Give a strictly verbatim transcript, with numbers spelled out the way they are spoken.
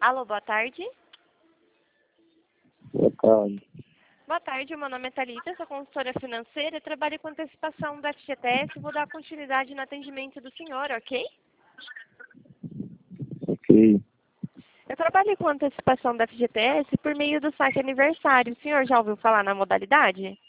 Alô, boa tarde. Boa tarde. Boa tarde, meu nome é Thalita, sou consultora financeira e trabalho com antecipação do F G T S e vou dar continuidade no atendimento do senhor, ok? Ok. Eu trabalho com antecipação do F G T S por meio do saque aniversário. O senhor já ouviu falar na modalidade?